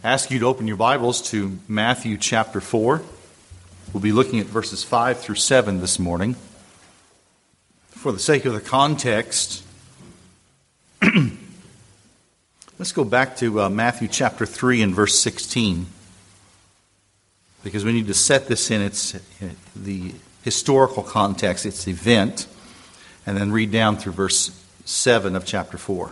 ask you to open your Bibles to Matthew chapter 4. We'll be looking at verses 5 through 7 this morning. For the sake of the context, let's go back to Matthew chapter 3 and verse 16, because we need to set this in the historical context, its event, and then read down through verse 7 of chapter 4.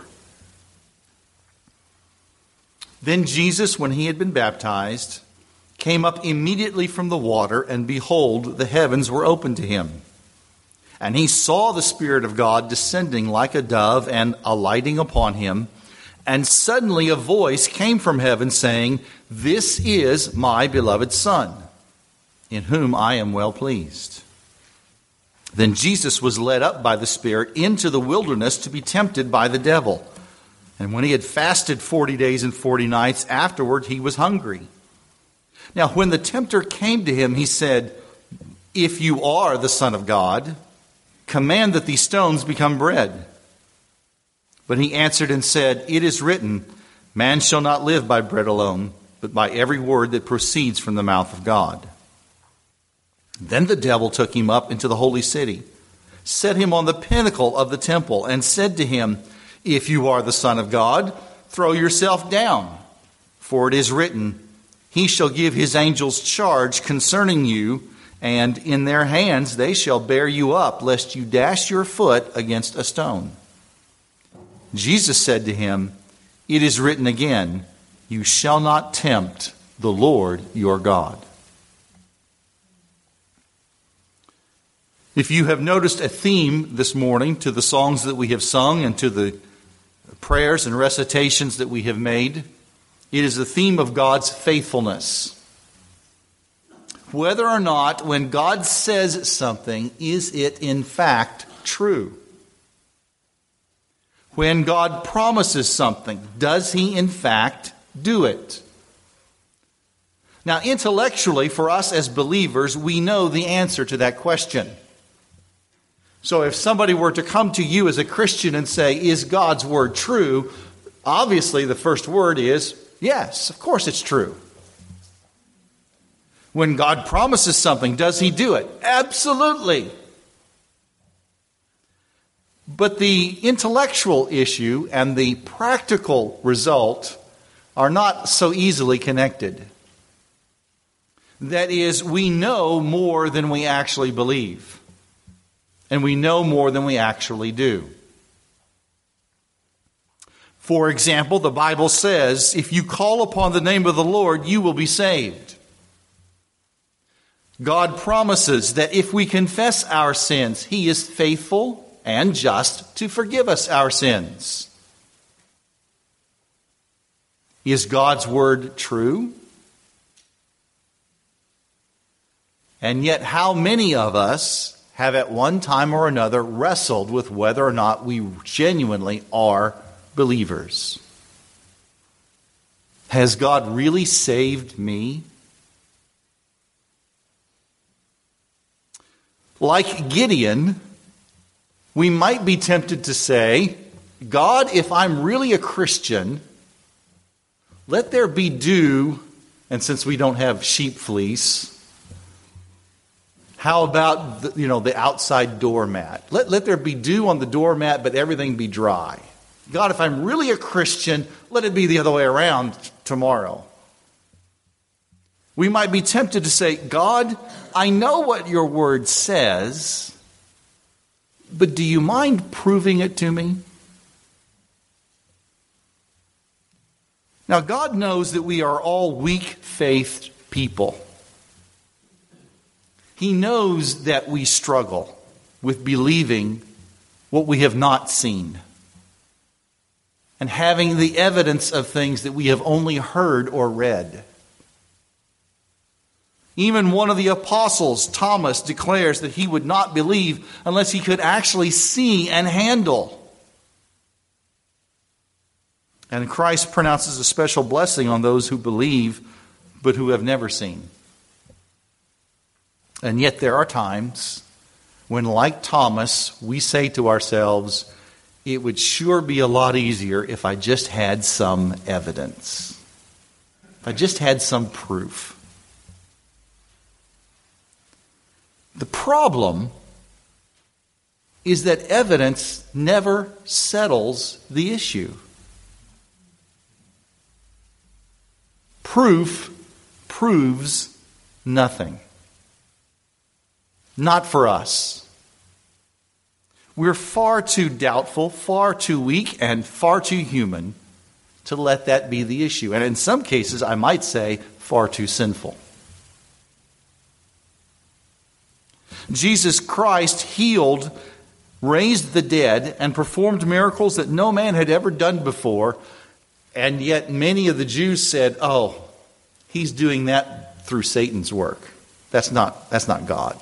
Then Jesus, when he had been baptized, came up immediately from the water, and behold, the heavens were opened to him. And he saw the Spirit of God descending like a dove and alighting upon him. And suddenly a voice came from heaven saying, "This is my beloved Son, in whom I am well pleased." Then Jesus was led up by the Spirit into the wilderness to be tempted by the devil. And when he had fasted 40 days and 40 nights, afterward he was hungry. Now when the tempter came to him, he said, "If you are the Son of God, command that these stones become bread." But he answered and said, "It is written, man shall not live by bread alone, but by every word that proceeds from the mouth of God." Then the devil took him up into the holy city, set him on the pinnacle of the temple, and said to him, "If you are the Son of God, throw yourself down. For it is written, he shall give his angels charge concerning you, and in their hands they shall bear you up, lest you dash your foot against a stone." Jesus said to him, "It is written again, you shall not tempt the Lord your God." If you have noticed a theme this morning to the songs that we have sung and to the prayers and recitations that we have made, it is the theme of God's faithfulness. Whether or not when God says something, is it in fact true? When God promises something, does he in fact do it? Now, intellectually, for us as believers, we know the answer to that question. So if somebody were to come to you as a Christian and say, "Is God's word true?" obviously the first word is, yes, of course it's true. When God promises something, does he do it? Absolutely. But the intellectual issue and the practical result are not so easily connected. That is, we know more than we actually believe. And we know more than we actually do. For example, the Bible says, if you call upon the name of the Lord, you will be saved. God promises that if we confess our sins, he is faithful and just to forgive us our sins. Is God's word true? And yet, how many of us have at one time or another wrestled with whether or not we genuinely are believers? Has God really saved me? Like Gideon, we might be tempted to say, "God, if I'm really a Christian, let there be dew," and since we don't have sheep fleece, how about the outside doormat? Let there be dew on the doormat, but everything be dry. God, if I'm really a Christian, let it be the other way around tomorrow. We might be tempted to say, "God, I know what your word says, but do you mind proving it to me?" Now, God knows that we are all weak-faithed people. He knows that we struggle with believing what we have not seen and having the evidence of things that we have only heard or read. Even one of the apostles, Thomas, declares that he would not believe unless he could actually see and handle. And Christ pronounces a special blessing on those who believe but who have never seen. And yet there are times when, like Thomas, we say to ourselves, it would sure be a lot easier if I just had some evidence. If I just had some proof. The problem is that evidence never settles the issue. Proof proves nothing. Not for us. We're far too doubtful, far too weak, and far too human to let that be the issue. And in some cases, I might say, far too sinful. Jesus Christ healed, raised the dead, and performed miracles that no man had ever done before. And yet many of the Jews said, oh, he's doing that through Satan's work. That's not God.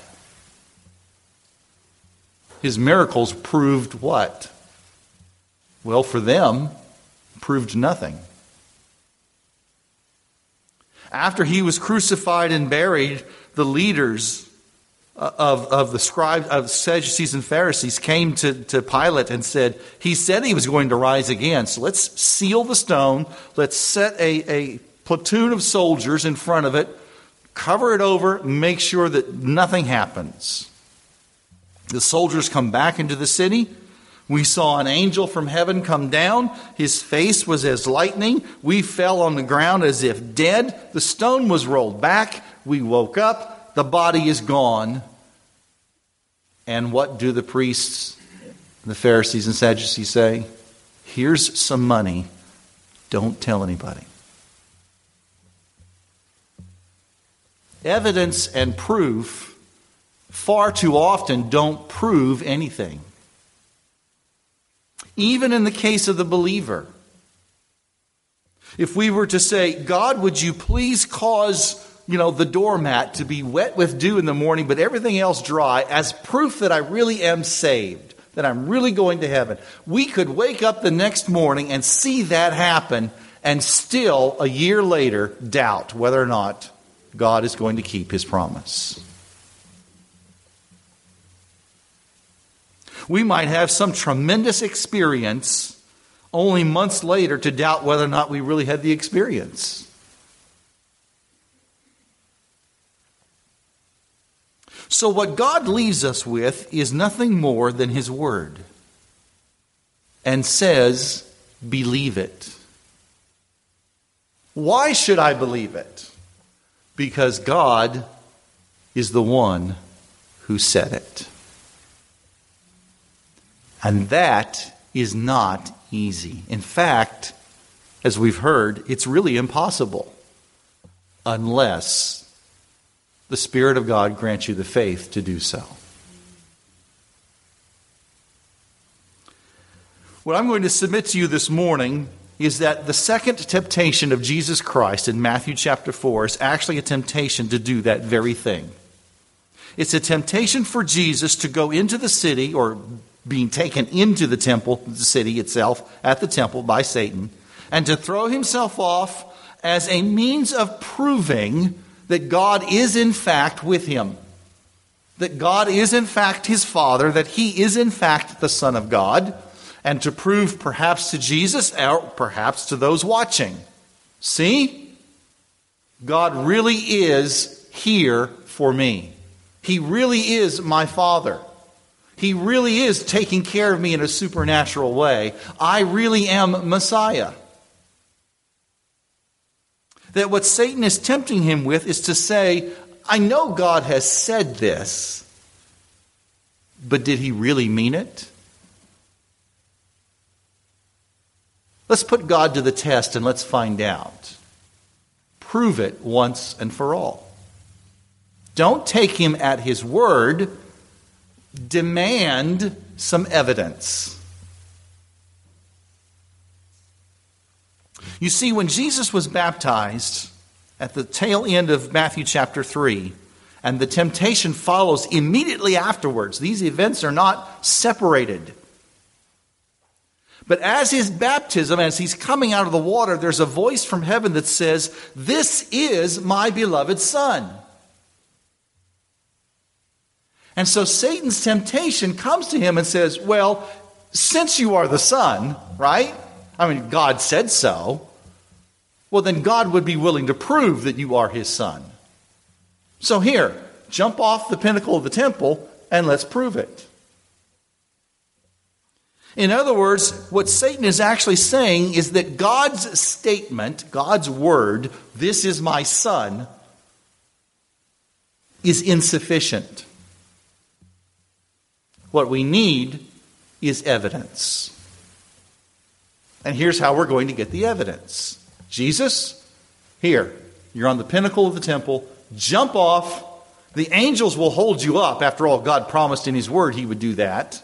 His miracles proved what? Well, for them, proved nothing. After he was crucified and buried, the leaders of the scribes, of Sadducees and Pharisees came to Pilate and said, he said he was going to rise again, so let's seal the stone, let's set a platoon of soldiers in front of it, cover it over, make sure that nothing happens. The soldiers come back into the city. We saw an angel from heaven come down. His face was as lightning. We fell on the ground as if dead. The stone was rolled back. We woke up. The body is gone. And what do the priests, the Pharisees and Sadducees say? Here's some money. Don't tell anybody. Evidence and proof far too often don't prove anything. Even in the case of the believer. If we were to say, God, would you please cause, the doormat to be wet with dew in the morning, but everything else dry, as proof that I really am saved, that I'm really going to heaven. We could wake up the next morning and see that happen, and still, a year later, doubt whether or not God is going to keep his promise. We might have some tremendous experience only months later to doubt whether or not we really had the experience. So what God leaves us with is nothing more than his word, and says, believe it. Why should I believe it? Because God is the one who said it. And that is not easy. In fact, as we've heard, it's really impossible unless the Spirit of God grants you the faith to do so. What I'm going to submit to you this morning is that the second temptation of Jesus Christ in Matthew chapter 4 is actually a temptation to do that very thing. It's a temptation for Jesus to go into the city, or being taken into the temple, the city itself, at the temple by Satan, and to throw himself off as a means of proving that God is in fact with him, that God is in fact his Father, that he is in fact the Son of God, and to prove perhaps to Jesus or perhaps to those watching, see, God really is here for me. He really is my Father. He really is taking care of me in a supernatural way. I really am Messiah. That what Satan is tempting him with is to say, I know God has said this, but did he really mean it? Let's put God to the test and let's find out. Prove it once and for all. Don't take him at his word. Demand some evidence. You see, when Jesus was baptized at the tail end of Matthew chapter 3, and the temptation follows immediately afterwards, these events are not separated. But as his baptism, as he's coming out of the water, there's a voice from heaven that says, "This is my beloved Son." And so Satan's temptation comes to him and says, well, since you are the Son, right? I mean, God said so. well, then God would be willing to prove that you are his son. So here, jump off the pinnacle of the temple and let's prove it. In other words, what Satan is actually saying is that God's statement, God's word, "This is my son," is insufficient. What we need is evidence. And here's how we're going to get the evidence. Jesus, here, you're on the pinnacle of the temple, jump off. The angels will hold you up. After all, God promised in his word he would do that.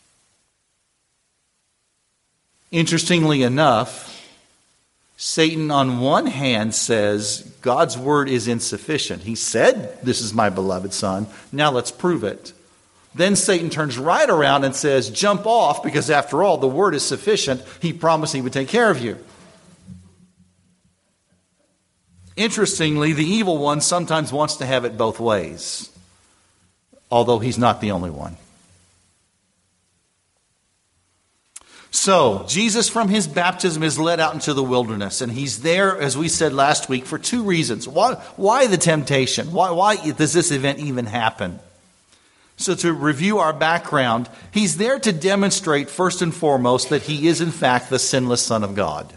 Interestingly enough, Satan on one hand says God's word is insufficient. He said, "This is my beloved son. Now let's prove it." Then Satan turns right around and says, "Jump off, because after all, the word is sufficient. He promised he would take care of you." Interestingly, the evil one sometimes wants to have it both ways, although he's not the only one. So, Jesus from his baptism is led out into the wilderness, and he's there, as we said last week, for two reasons. Why the temptation? Why does this event even happen? So to review our background, he's there to demonstrate first and foremost that he is in fact the sinless Son of God.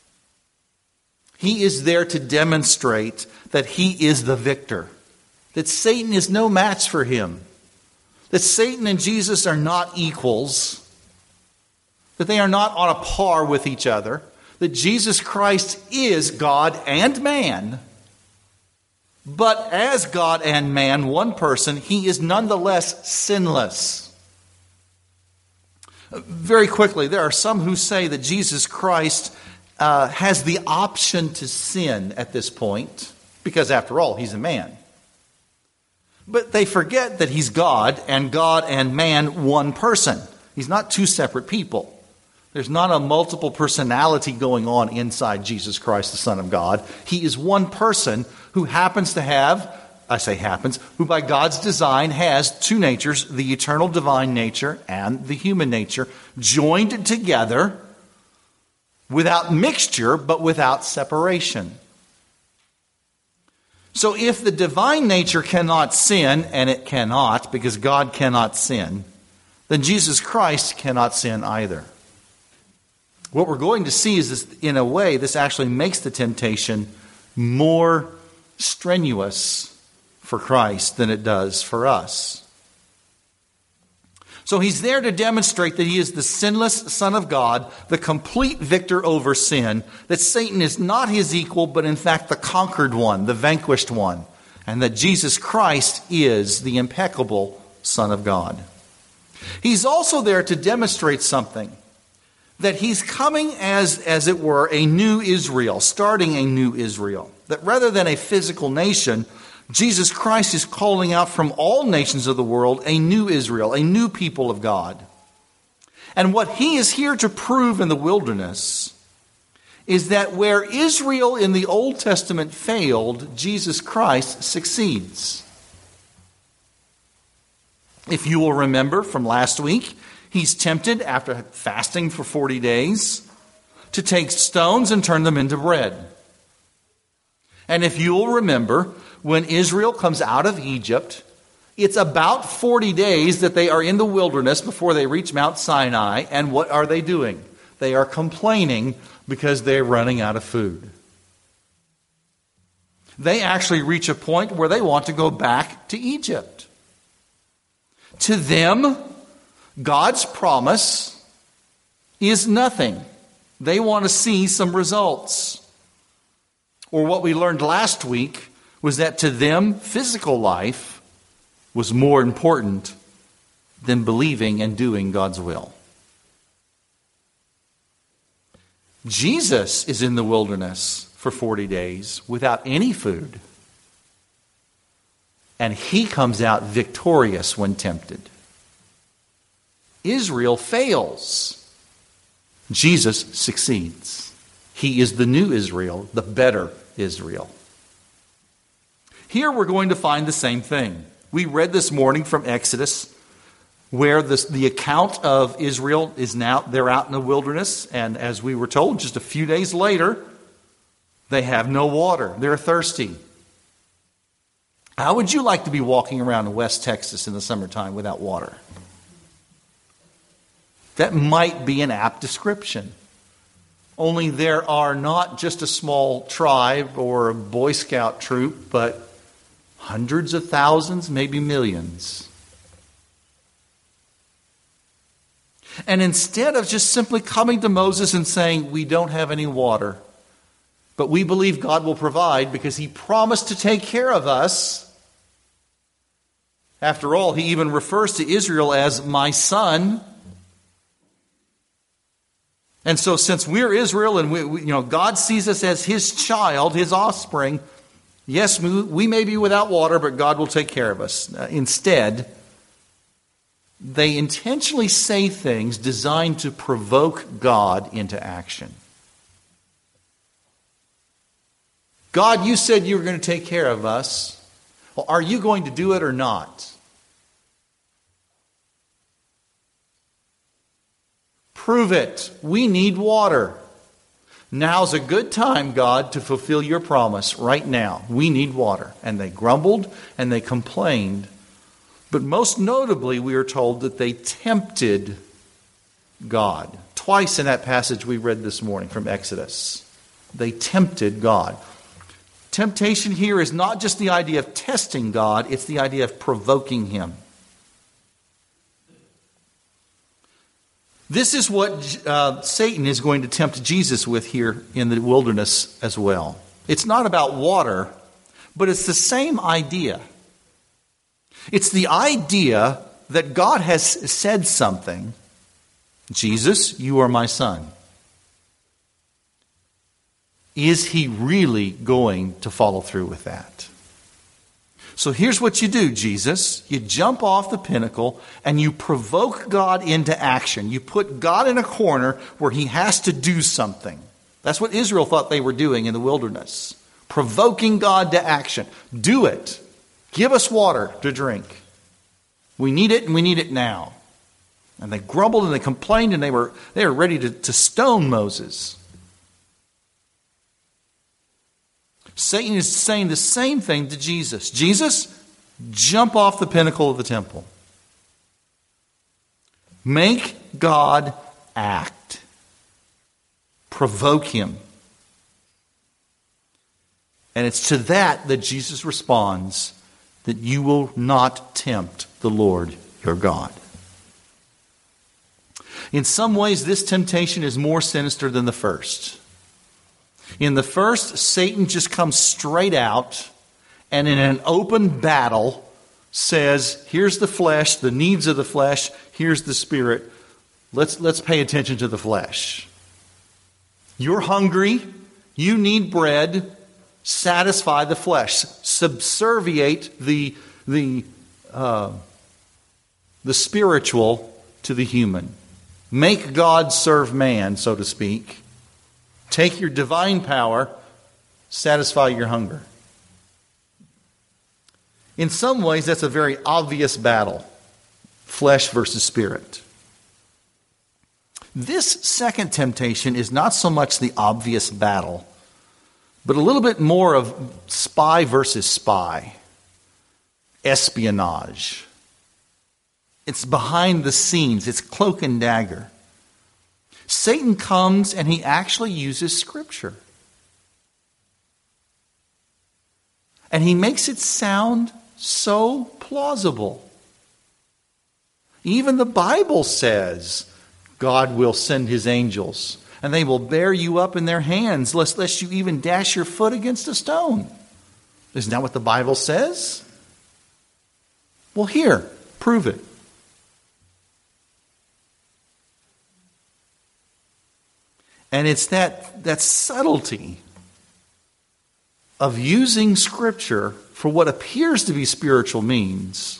He is there to demonstrate that he is the victor, that Satan is no match for him, that Satan and Jesus are not equals, that they are not on a par with each other, that Jesus Christ is God and man. But as God and man, one person, he is nonetheless sinless. Very quickly, there are some who say that Jesus Christ has the option to sin at this point, because after all, he's a man. But they forget that he's God and man, one person. He's not two separate people. There's not a multiple personality going on inside Jesus Christ, the Son of God. He is one person who happens to have, I say happens, who by God's design has two natures, the eternal divine nature and the human nature, joined together without mixture, but without separation. So if the divine nature cannot sin, and it cannot, because God cannot sin, then Jesus Christ cannot sin either. What we're going to see is this, in a way, this actually makes the temptation more strenuous for Christ than it does for us. So he's there to demonstrate that he is the sinless Son of God, the complete victor over sin, that Satan is not his equal, but in fact the conquered one, the vanquished one, and that Jesus Christ is the impeccable Son of God. He's also there to demonstrate something, that he's coming as it were, a new Israel, starting a new Israel. That rather than a physical nation, Jesus Christ is calling out from all nations of the world a new Israel, a new people of God. And what he is here to prove in the wilderness is that where Israel in the Old Testament failed, Jesus Christ succeeds. If you will remember from last week, he's tempted after fasting for 40 days to take stones and turn them into bread. And if you will remember, when Israel comes out of Egypt, it's about 40 days that they are in the wilderness before they reach Mount Sinai. And what are they doing? They are complaining because they're running out of food. They actually reach a point where they want to go back to Egypt. To them, God's promise is nothing. They want to see some results. Or what we learned last week was that to them, physical life was more important than believing and doing God's will. Jesus is in the wilderness for 40 days without any food. And he comes out victorious when tempted. Israel fails. Jesus succeeds. He is the new Israel, the better Israel. Here we're going to find the same thing. We read this morning from Exodus, where the account of Israel is now, they're out in the wilderness, and as we were told, just a few days later, They have no water. They're thirsty. How would you like to be walking around in West Texas in the summertime without water? That might be an apt description. Only there are not just a small tribe or a Boy Scout troop, but hundreds of thousands, maybe millions. And instead of just simply coming to Moses and saying, we don't have any water, but we believe God will provide because He promised to take care of us. After all, He even refers to Israel as my son. And so since we're Israel and God sees us as His child, His offspring, yes, we may be without water, but God will take care of us. Instead, they intentionally say things designed to provoke God into action. God, you said you were going to take care of us. Well, are you going to do it or not? Prove it. We need water. Now's a good time, God, to fulfill your promise right now. We need water. And they grumbled and they complained. But most notably, we are told that they tempted God. Twice in that passage we read this morning from Exodus. They tempted God. Temptation here is not just the idea of testing God, it's the idea of provoking Him. This is what Satan is going to tempt Jesus with here in the wilderness as well. It's not about water, but it's the same idea. It's the idea that God has said something. Jesus, you are my son. Is He really going to follow through with that? So here's what you do, Jesus. You jump off the pinnacle and you provoke God into action. You put God in a corner where He has to do something. That's what Israel thought they were doing in the wilderness. Provoking God to action. Do it. Give us water to drink. We need it and we need it now. And they grumbled and they complained and they were ready to stone Moses. Satan is saying the same thing to Jesus. Jesus, jump off the pinnacle of the temple. Make God act. Provoke Him. And it's to that Jesus responds, that you will not tempt the Lord your God. In some ways, this temptation is more sinister than the first. In the first, Satan just comes straight out and in an open battle says, here's the flesh, the needs of the flesh, here's the spirit. Let's pay attention to the flesh. You're hungry, you need bread, satisfy the flesh. Subserviate the spiritual to the human. Make God serve man, so to speak. Take your divine power, satisfy your hunger. In some ways, that's a very obvious battle. Flesh versus spirit. This second temptation is not so much the obvious battle, but a little bit more of spy versus spy. Espionage. It's behind the scenes. It's cloak and dagger. Satan comes and he actually uses Scripture. And he makes it sound so plausible. Even the Bible says God will send His angels and they will bear you up in their hands lest you even dash your foot against a stone. Isn't that what the Bible says? Well, here, prove it. And it's that subtlety of using Scripture for what appears to be spiritual means,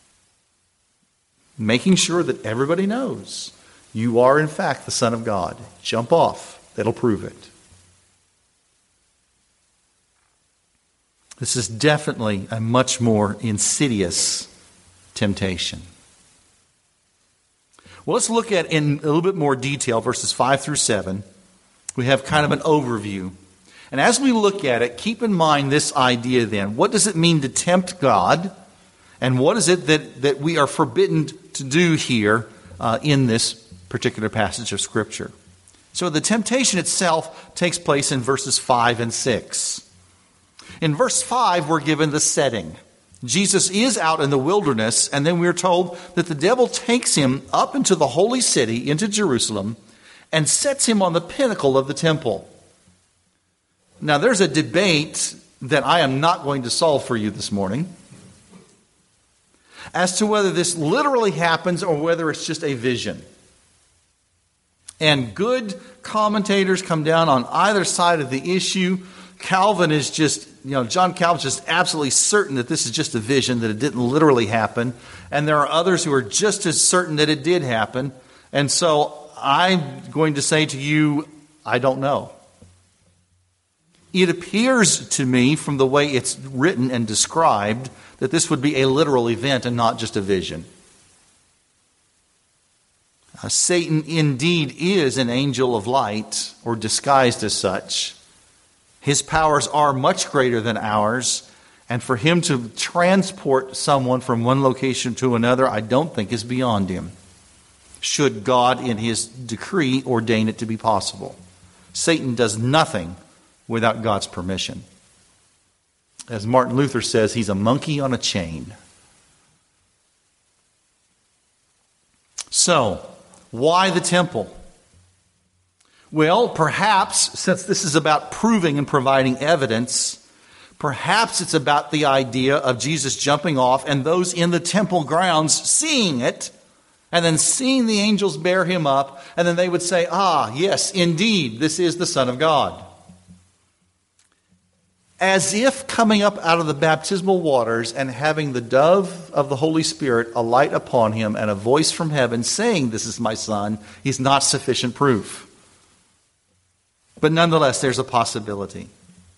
making sure that everybody knows you are in fact the Son of God. Jump off. That'll prove it. This is definitely a much more insidious temptation. Well, let's look at in a little bit more detail verses 5 through 7. We have kind of an overview. And as we look at it, keep in mind this idea then. What does it mean to tempt God? And what is it that we are forbidden to do here in this particular passage of Scripture? So the temptation itself takes place in verses 5 and 6. In verse 5, we're given the setting. Jesus is out in the wilderness, and then we're told that the devil takes him up into the holy city, into Jerusalem, and sets him on the pinnacle of the temple. Now, there's a debate that I am not going to solve for you this morning as to whether this literally happens or whether it's just a vision. And good commentators come down on either side of the issue. Calvin is just, John Calvin's just absolutely certain that this is just a vision, that it didn't literally happen. And there are others who are just as certain that it did happen. And so I'm going to say to you, I don't know. It appears to me, from the way it's written and described, that this would be a literal event and not just a vision. Satan indeed is an angel of light, or disguised as such. His powers are much greater than ours, and for him to transport someone from one location to another, I don't think is beyond him, should God in his decree ordain it to be possible. Satan does nothing without God's permission. As Martin Luther says, he's a monkey on a chain. So, why the temple? Well, perhaps, since this is about proving and providing evidence, perhaps it's about the idea of Jesus jumping off and those in the temple grounds seeing it, and then seeing the angels bear him up, and then they would say, yes, indeed, this is the Son of God. As if coming up out of the baptismal waters and having the dove of the Holy Spirit alight upon him and a voice from heaven saying, "This is my Son," is not sufficient proof. But nonetheless, there's a possibility.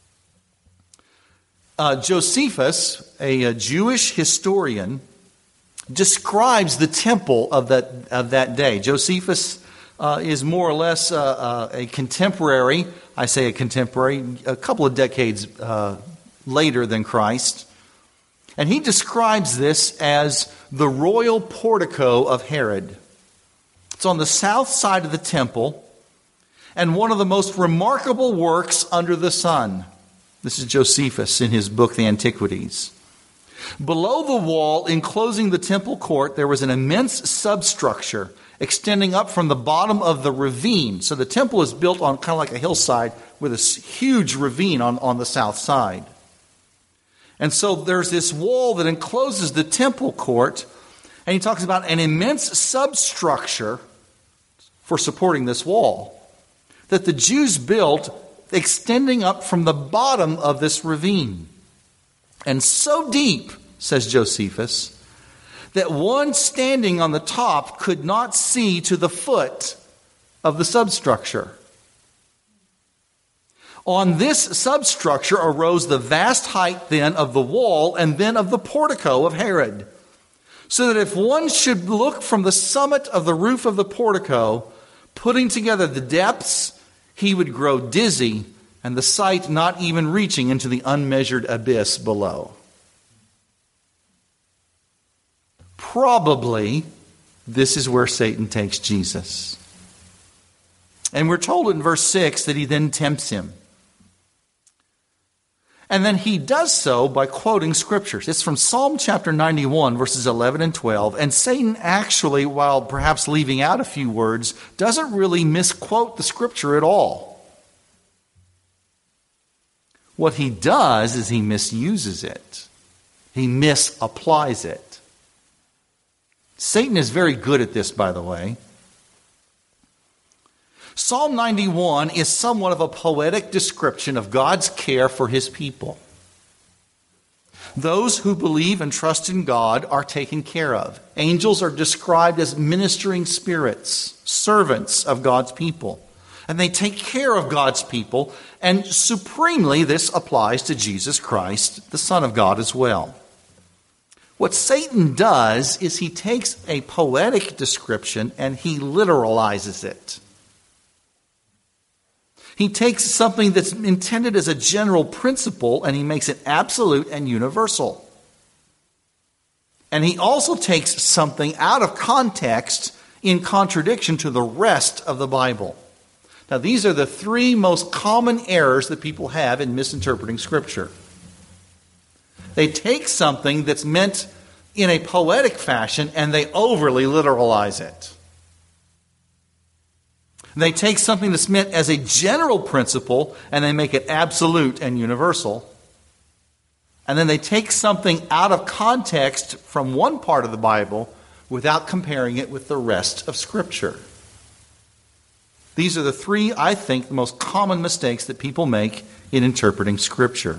Josephus, a Jewish historian, describes the temple of that day. Josephus is more or less a contemporary. I say a contemporary, a couple of decades later than Christ. And he describes this as the royal portico of Herod. It's on the south side of the temple, and one of the most remarkable works under the sun. This is Josephus in his book, The Antiquities. Below the wall enclosing the temple court, there was an immense substructure extending up from the bottom of the ravine. So the temple is built on kind of like a hillside with a huge ravine on the south side. And so there's this wall that encloses the temple court, and he talks about an immense substructure for supporting this wall that the Jews built extending up from the bottom of this ravine. And so deep, says Josephus, that one standing on the top could not see to the foot of the substructure. On this substructure arose the vast height then of the wall and then of the portico of Herod, so that if one should look from the summit of the roof of the portico, putting together the depths, he would grow dizzy, and the sight not even reaching into the unmeasured abyss below. Probably, this is where Satan takes Jesus. And we're told in verse 6 that he then tempts him. And then he does so by quoting scriptures. It's from Psalm chapter 91, verses 11 and 12. And Satan actually, while perhaps leaving out a few words, doesn't really misquote the scripture at all. What he does is he misuses it. He misapplies it. Satan is very good at this, by the way. Psalm 91 is somewhat of a poetic description of God's care for his people. Those who believe and trust in God are taken care of. Angels are described as ministering spirits, servants of God's people. And they take care of God's people, and supremely this applies to Jesus Christ, the Son of God, as well. What Satan does is he takes a poetic description and he literalizes it. He takes something that's intended as a general principle and he makes it absolute and universal. And he also takes something out of context in contradiction to the rest of the Bible. Now, these are the three most common errors that people have in misinterpreting Scripture. They take something that's meant in a poetic fashion and they overly literalize it. They take something that's meant as a general principle and they make it absolute and universal. And then they take something out of context from one part of the Bible without comparing it with the rest of Scripture. These are the three, I think, the most common mistakes that people make in interpreting Scripture.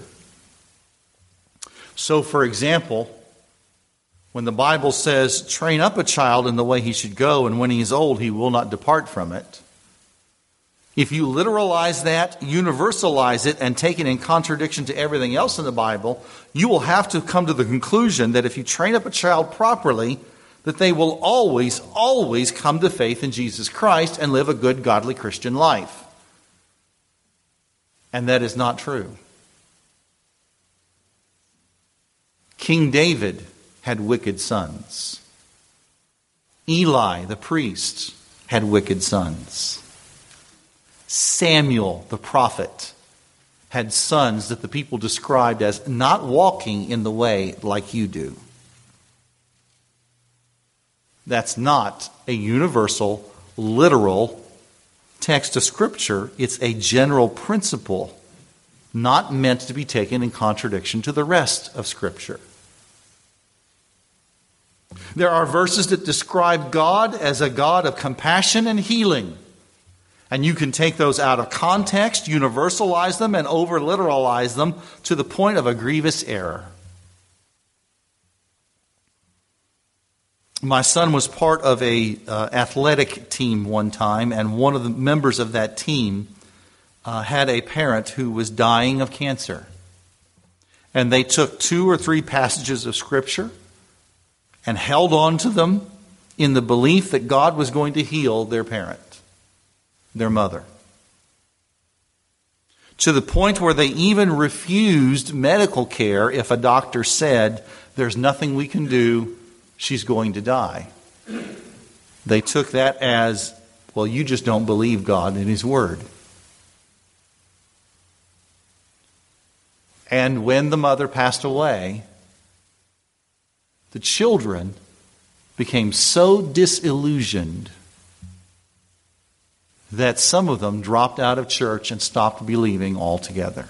So, for example, when the Bible says, train up a child in the way he should go, and when he is old, he will not depart from it. If you literalize that, universalize it, and take it in contradiction to everything else in the Bible, you will have to come to the conclusion that if you train up a child properly, that they will always, always come to faith in Jesus Christ and live a good, godly Christian life. And that is not true. King David had wicked sons. Eli, the priest, had wicked sons. Samuel, the prophet, had sons that the people described as not walking in the way like you do. That's not a universal, literal text of Scripture. It's a general principle, not meant to be taken in contradiction to the rest of Scripture. There are verses that describe God as a God of compassion and healing. And you can take those out of context, universalize them, and over-literalize them to the point of a grievous error. My son was part of a athletic team one time, and one of the members of that team had a parent who was dying of cancer. And they took 2 or 3 passages of Scripture and held on to them in the belief that God was going to heal their parent, their mother. To the point where they even refused medical care if a doctor said, there's nothing we can do, she's going to die. They took that as, well, you just don't believe God and His Word. And when the mother passed away, the children became so disillusioned that some of them dropped out of church and stopped believing altogether.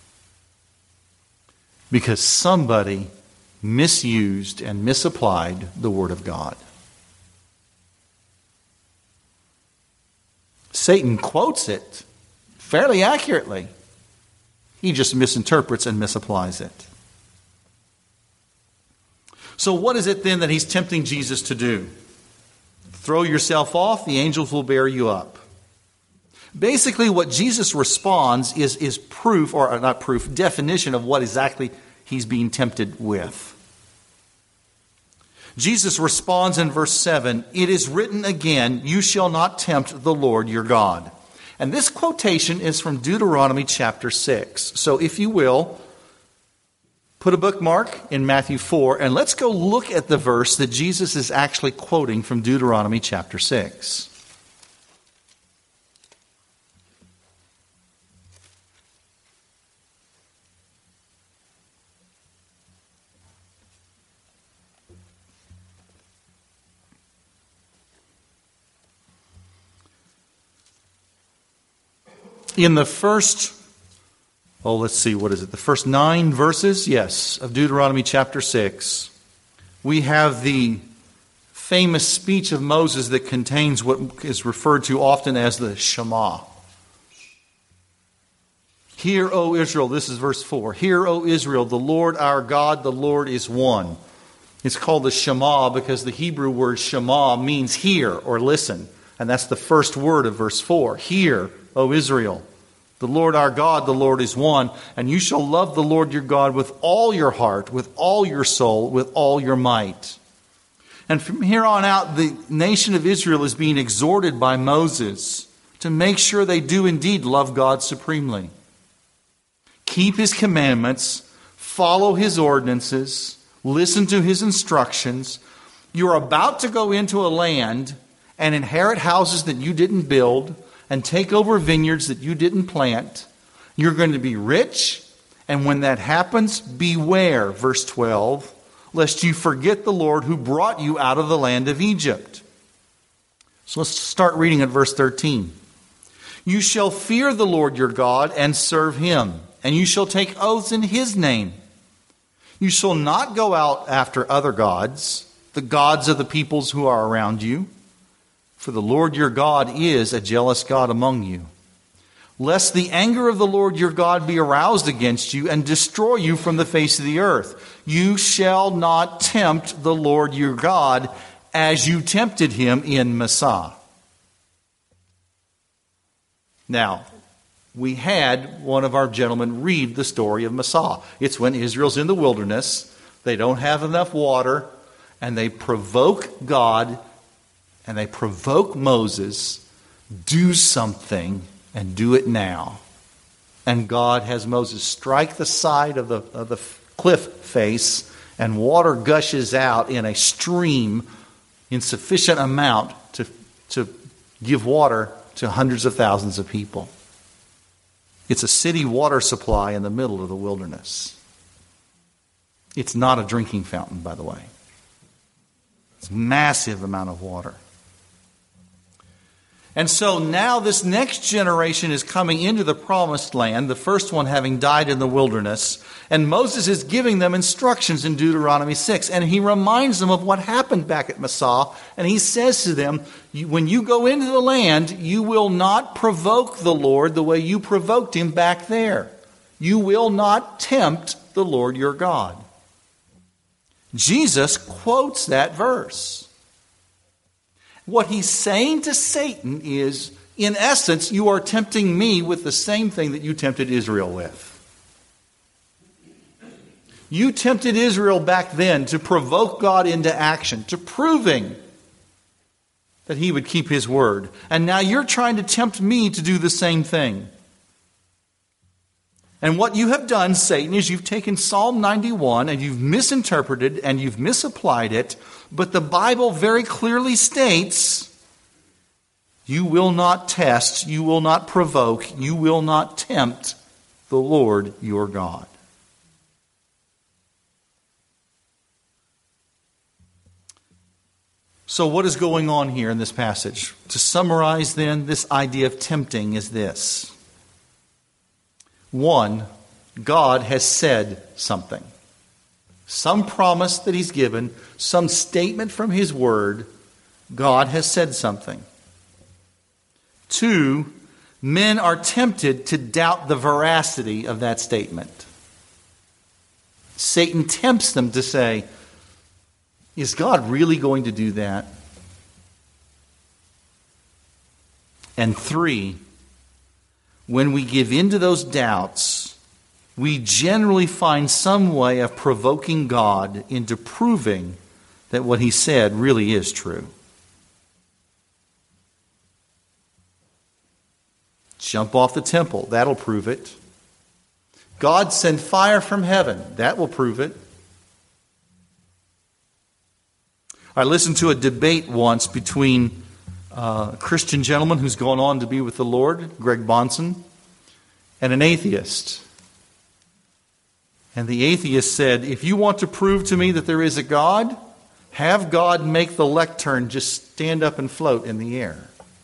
Because somebody misused and misapplied the Word of God. Satan quotes it fairly accurately. He just misinterprets and misapplies it. So what is it then that he's tempting Jesus to do? Throw yourself off, the angels will bear you up. Basically what Jesus responds is proof, or not proof, definition of what exactly he's being tempted with. Jesus responds in verse 7, "It is written again, you shall not tempt the Lord your God." And this quotation is from Deuteronomy chapter 6. So if you will, put a bookmark in Matthew 4, and let's go look at the verse that Jesus is actually quoting from Deuteronomy chapter 6. In the first, the first 9 verses, of Deuteronomy chapter 6, we have the famous speech of Moses that contains what is referred to often as the Shema. Hear, O Israel, this is verse 4. Hear, O Israel, the Lord our God, the Lord is one. It's called the Shema because the Hebrew word Shema means hear or listen. And that's the first word of verse 4. Hear, O Israel, the Lord our God, the Lord is one. And you shall love the Lord your God with all your heart, with all your soul, with all your might. And from here on out, the nation of Israel is being exhorted by Moses to make sure they do indeed love God supremely. Keep His commandments, follow His ordinances, listen to His instructions. You're about to go into a land and inherit houses that you didn't build and take over vineyards that you didn't plant. You're going to be rich, and when that happens, beware, verse 12, lest you forget the Lord who brought you out of the land of Egypt. So let's start reading at verse 13. You shall fear the Lord your God and serve Him, and you shall take oaths in His name. You shall not go out after other gods, the gods of the peoples who are around you, for the Lord your God is a jealous God among you. Lest the anger of the Lord your God be aroused against you and destroy you from the face of the earth. You shall not tempt the Lord your God as you tempted Him in Massah. Now, we had one of our gentlemen read the story of Massah. It's when Israel's in the wilderness, they don't have enough water, and they provoke God, and they provoke Moses, do something, and do it now. And God has Moses strike the side of the cliff face, and water gushes out in a stream in sufficient amount to give water to hundreds of thousands of people. It's a city water supply in the middle of the wilderness. It's not a drinking fountain, by the way. It's a massive amount of water. And so now this next generation is coming into the promised land, the first one having died in the wilderness. And Moses is giving them instructions in Deuteronomy 6. And he reminds them of what happened back at Massah. And he says to them, when you go into the land, you will not provoke the Lord the way you provoked Him back there. You will not tempt the Lord your God. Jesus quotes that verse. What He's saying to Satan is, in essence, you are tempting me with the same thing that you tempted Israel with. You tempted Israel back then to provoke God into action, to proving that He would keep His word. And now you're trying to tempt me to do the same thing. And what you have done, Satan, is you've taken Psalm 91 and you've misinterpreted and you've misapplied it. But the Bible very clearly states, you will not test, you will not provoke, you will not tempt the Lord your God. So what is going on here in this passage? To summarize then, this idea of tempting is this. One, God has said something. Some promise that He's given, some statement from His Word, God has said something. Two, men are tempted to doubt the veracity of that statement. Satan tempts them to say, is God really going to do that? And three, when we give in to those doubts, we generally find some way of provoking God into proving that what He said really is true. Jump off the temple, that'll prove it. God send fire from heaven, that will prove it. I listened to a debate once between a Christian gentleman who's gone on to be with the Lord, Greg Bonson, and an atheist. And the atheist said, if you want to prove to me that there is a God, have God make the lectern just stand up and float in the air.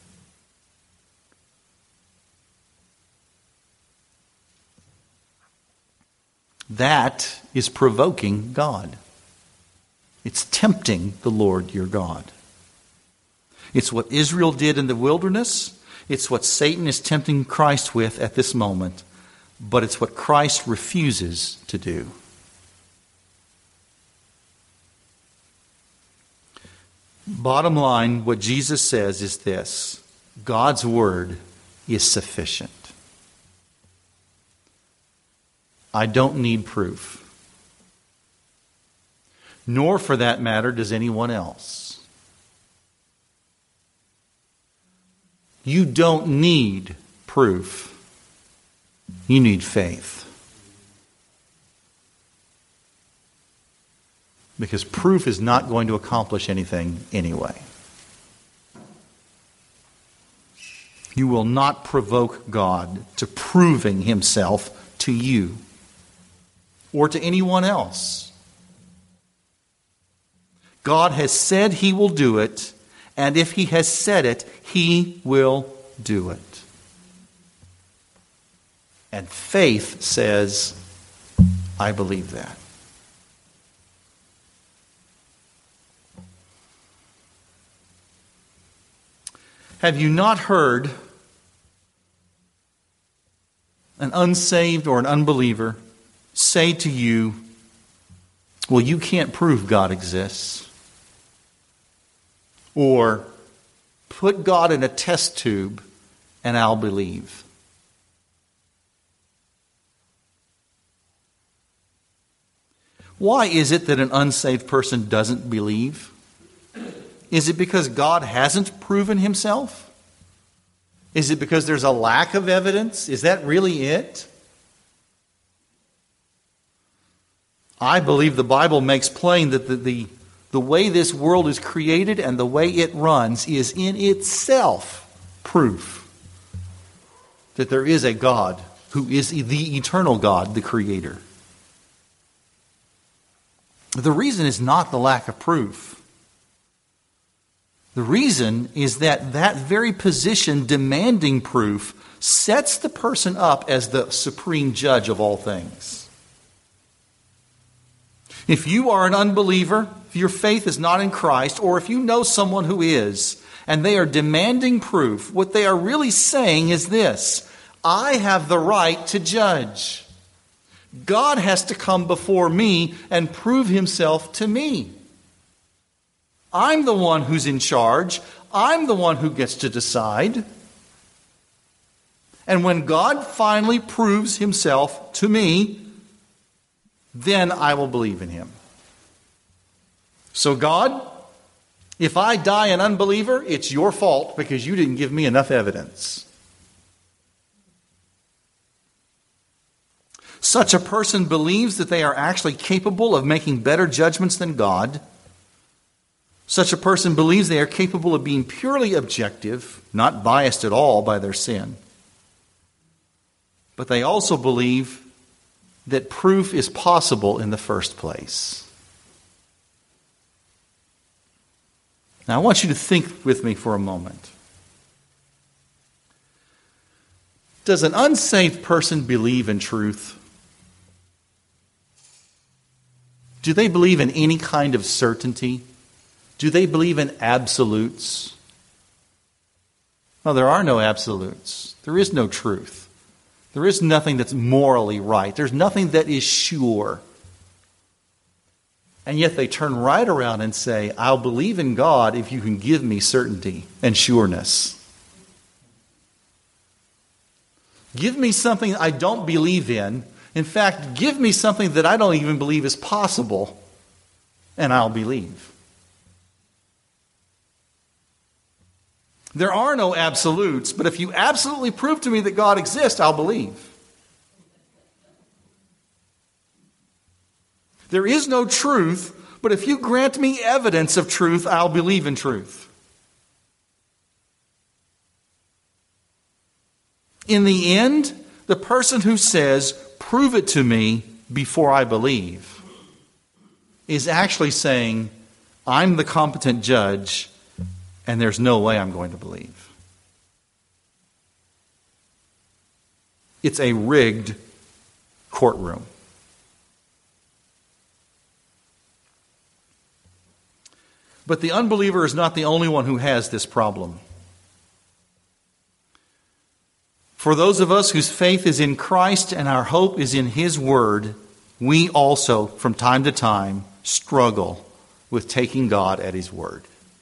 That is provoking God. It's tempting the Lord your God. It's what Israel did in the wilderness. It's what Satan is tempting Christ with at this moment. But it's what Christ refuses to do. Bottom line, what Jesus says is this: God's word is sufficient. I don't need proof. Nor, for that matter, does anyone else. You don't need proof. You need faith. Because proof is not going to accomplish anything anyway. You will not provoke God to proving himself to you or to anyone else. God has said he will do it, and if he has said it, he will do it. And faith says, I believe that. Have you not heard an unsaved or an unbeliever say to you, well, you can't prove God exists? Or, put God in a test tube and I'll believe. Why is it that an unsaved person doesn't believe? Is it because God hasn't proven himself? Is it because there's a lack of evidence? Is that really it? I believe the Bible makes plain that the way this world is created and the way it runs is in itself proof that there is a God who is the eternal God, the Creator. The reason is not the lack of proof. The reason is that that very position demanding proof sets the person up as the supreme judge of all things. If you are an unbeliever, if your faith is not in Christ, or if you know someone who is, and they are demanding proof, what they are really saying is this: I have the right to judge. God has to come before me and prove himself to me. I'm the one who's in charge. I'm the one who gets to decide. And when God finally proves himself to me, then I will believe in him. So God, if I die an unbeliever, it's your fault because you didn't give me enough evidence. Such a person believes that they are actually capable of making better judgments than God. Such a person believes they are capable of being purely objective, not biased at all by their sin. But they also believe that proof is possible in the first place. Now I want you to think with me for a moment. Does an unsaved person believe in truth? Do they believe in any kind of certainty? Do they believe in absolutes? No, there are no absolutes. There is no truth. There is nothing that's morally right. There's nothing that is sure. And yet they turn right around and say, I'll believe in God if you can give me certainty and sureness. Give me something I don't believe in. In fact, give me something that I don't even believe is possible, and I'll believe. There are no absolutes, but if you absolutely prove to me that God exists, I'll believe. There is no truth, but if you grant me evidence of truth, I'll believe in truth. In the end, the person who says, prove it to me before I believe, is actually saying, I'm the competent judge, and there's no way I'm going to believe. It's a rigged courtroom. But the unbeliever is not the only one who has this problem. For those of us whose faith is in Christ and our hope is in His Word, we also, from time to time, struggle with taking God at His Word.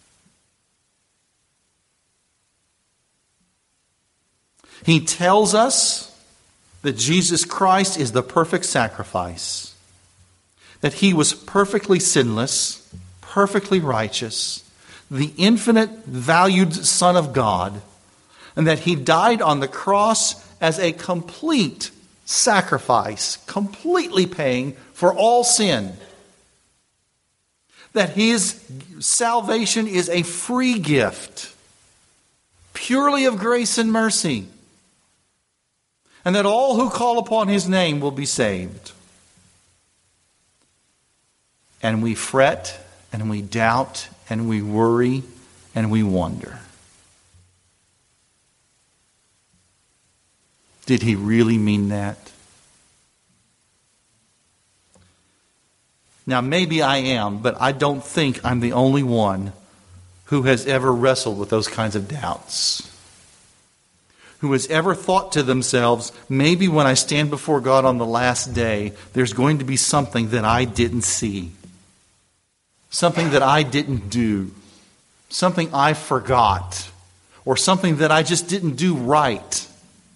He tells us that Jesus Christ is the perfect sacrifice, that He was perfectly sinless, perfectly righteous, the infinite valued Son of God, and that he died on the cross as a complete sacrifice, completely paying for all sin. That his salvation is a free gift, purely of grace and mercy, and that all who call upon his name will be saved. And we fret, and we doubt, and we worry, and we wonder. Did he really mean that? Now, maybe I am, but I don't think I'm the only one who has ever wrestled with those kinds of doubts. Who has ever thought to themselves, maybe when I stand before God on the last day, there's going to be something that I didn't see. Something that I didn't do. Something I forgot. Or something that I just didn't do right.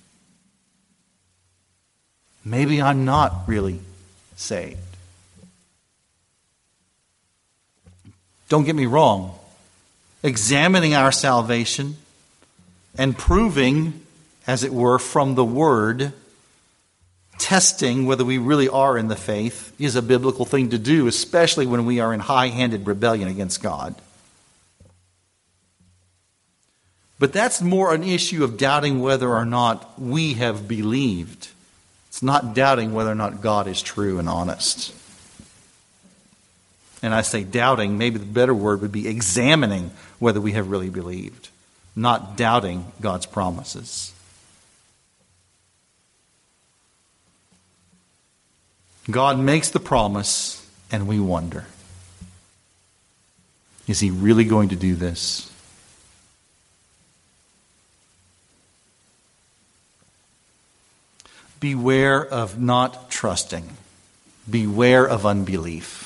Maybe I'm not really saved. Don't get me wrong. Examining our salvation and proving, as it were, from the Word, testing whether we really are in the faith, is a biblical thing to do, especially when we are in high-handed rebellion against God. But that's more an issue of doubting whether or not we have believed. It's not doubting whether or not God is true and honest. And I say doubting, maybe the better word would be examining whether we have really believed, not doubting God's promises. God makes the promise, and we wonder, is he really going to do this? Beware of not trusting. Beware of unbelief.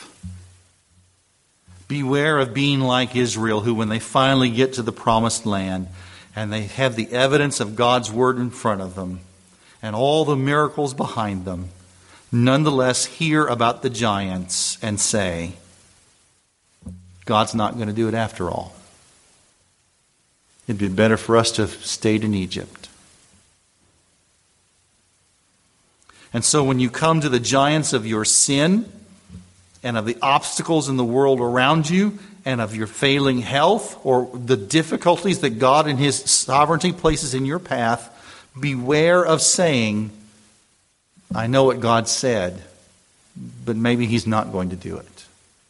Beware of being like Israel, who when they finally get to the promised land and they have the evidence of God's word in front of them and all the miracles behind them, nonetheless hear about the giants and say, God's not going to do it after all. It'd be better for us to have stayed in Egypt. And so when you come to the giants of your sin and of the obstacles in the world around you and of your failing health or the difficulties that God in his sovereignty places in your path, beware of saying, I know what God said, but maybe he's not going to do it.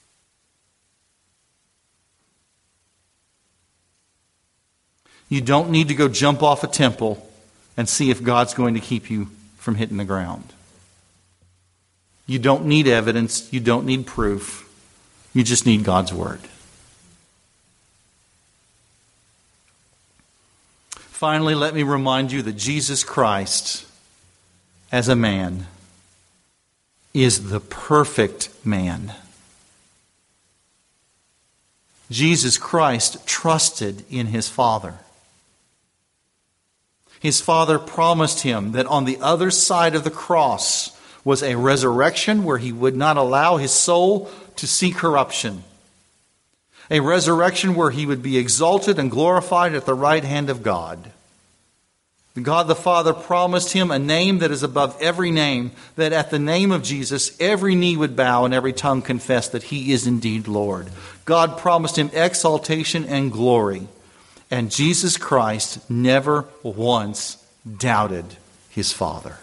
You don't need to go jump off a temple and see if God's going to keep you from hitting the ground. You don't need evidence. You don't need proof. You just need God's word. Finally, let me remind you that Jesus Christ, as a man, is the perfect man. Jesus Christ trusted in his Father. His Father promised him that on the other side of the cross was a resurrection where he would not allow his soul to see corruption. A resurrection where he would be exalted and glorified at the right hand of God. God the Father promised him a name that is above every name, that at the name of Jesus every knee would bow and every tongue confess that he is indeed Lord. God promised him exaltation and glory. And Jesus Christ never once doubted his Father.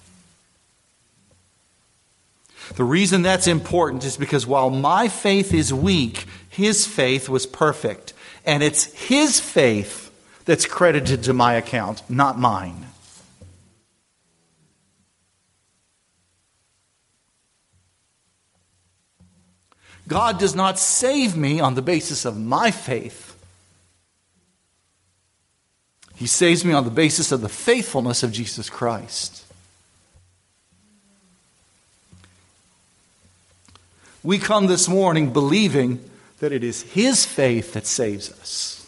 The reason that's important is because while my faith is weak, his faith was perfect. And it's his faith that's credited to my account, not mine. God does not save me on the basis of my faith. He saves me on the basis of the faithfulness of Jesus Christ. We come this morning believing that it is his faith that saves us.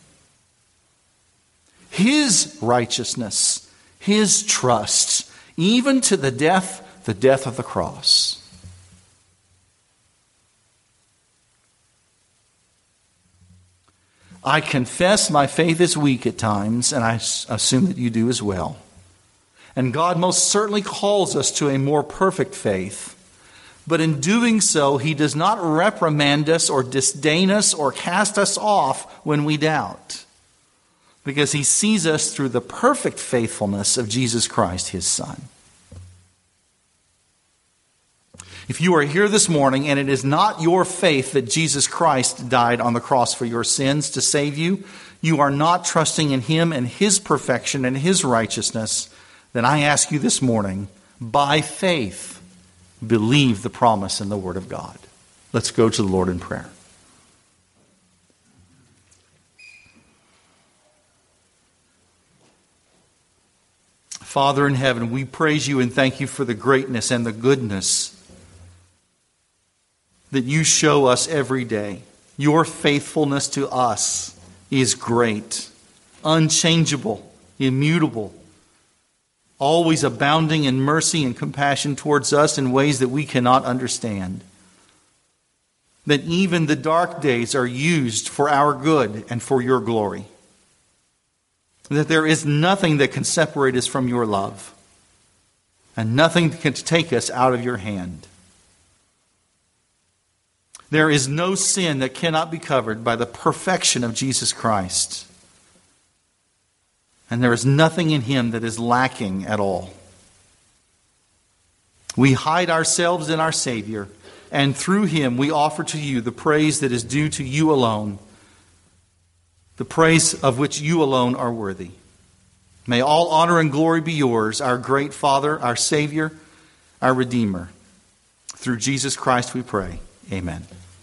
His righteousness, his trust, even to the death of the cross. I confess my faith is weak at times, and I assume that you do as well. And God most certainly calls us to a more perfect faith. But in doing so, He does not reprimand us or disdain us or cast us off when we doubt, because He sees us through the perfect faithfulness of Jesus Christ, His Son. If you are here this morning and it is not your faith that Jesus Christ died on the cross for your sins to save you, you are not trusting in Him and His perfection and His righteousness, then I ask you this morning, by faith, believe the promise in the Word of God. Let's go to the Lord in prayer. Father in heaven, we praise you and thank you for the greatness and the goodness that you show us every day. Your faithfulness to us is great, unchangeable, immutable, always abounding in mercy and compassion towards us in ways that we cannot understand. That even the dark days are used for our good and for your glory. That there is nothing that can separate us from your love, and nothing can take us out of your hand. There is no sin that cannot be covered by the perfection of Jesus Christ. And there is nothing in Him that is lacking at all. We hide ourselves in our Savior, and through Him we offer to you the praise that is due to you alone, the praise of which you alone are worthy. May all honor and glory be yours, our great Father, our Savior, our Redeemer. Through Jesus Christ we pray. Amen.